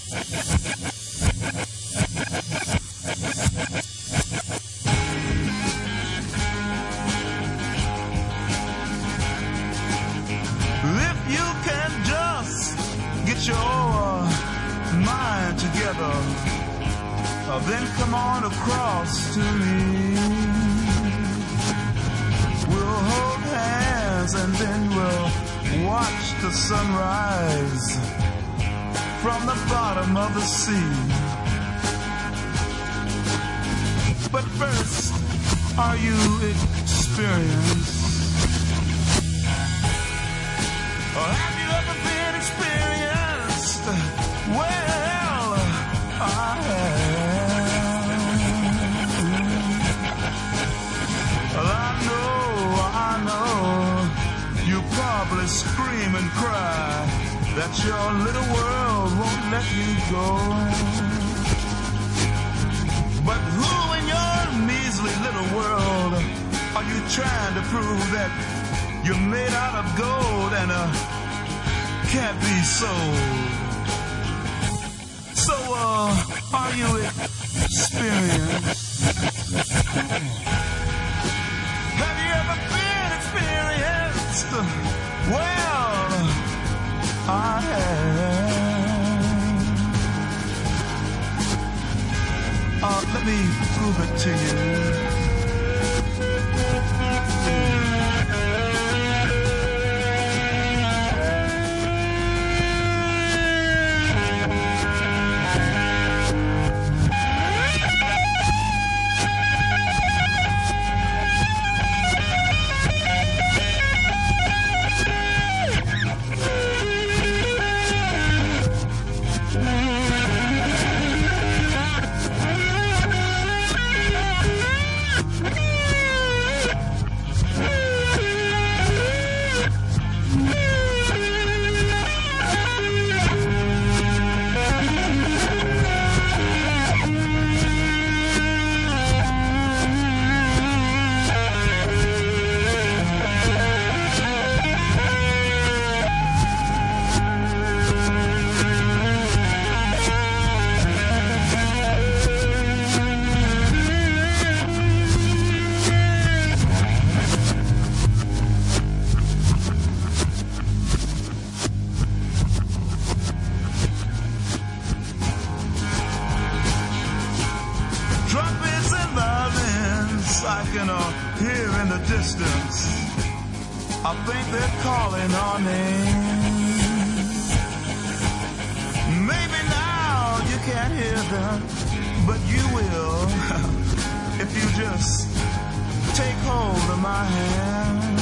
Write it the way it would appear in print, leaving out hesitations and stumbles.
If you can just get your mind together, then come on across to me. We'll hold hands and then we'll watch the sunrise from the bottom of the sea. But first, are you experienced? Or have you ever been experienced? Well, I have. Well, I know, you probably scream and cry that your little world won't let you go. But who in your measly little world are you trying to prove that you're made out of gold and can't be sold? So, are you experienced? Have you ever been experienced? Well, I have. Let me prove it to you. I can hear in the distance. I think they're calling our name. Maybe now you can't hear them, but you will if you just take hold of my hand.